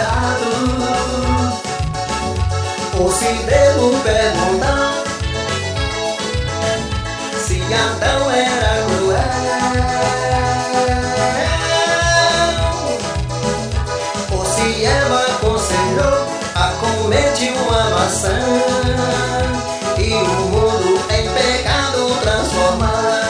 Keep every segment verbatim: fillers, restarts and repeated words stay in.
pecado. Ou se devo perguntar se Adão era cruel, ou se Eva aconselhou a comer de uma maçã e o mundo em pecado transformar.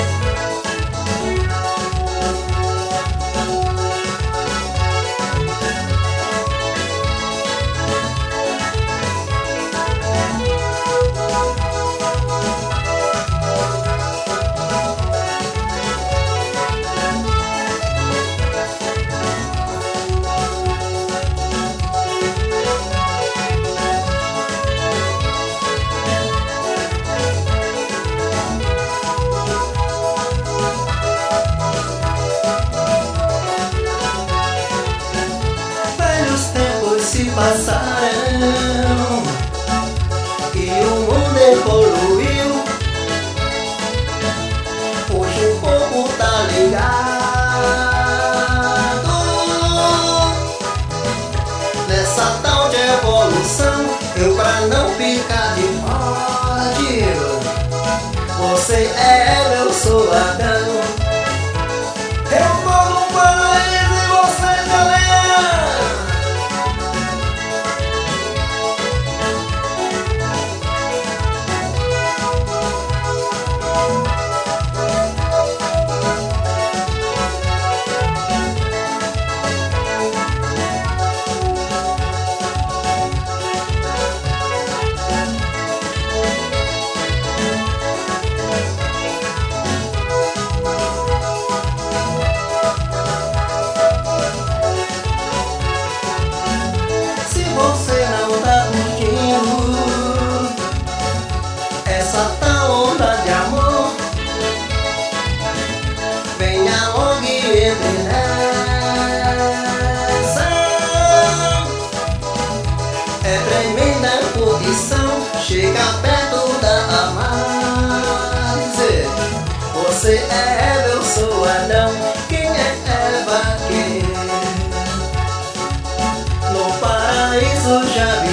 Se passaram e o mundo evoluiu. Hoje o povo tá ligado nessa tal de evolução. Eu, pra não ficar de fora, digo: você é Eva, eu sou Adão. Eu tô no paraíso e você tá lendo. Essa tal onda de amor, venha logo e entre nessa. É tremenda condição, chega perto da amar, dizer: você é Eva, eu sou Adão. Quem é Eva? Quem no paraíso já vi.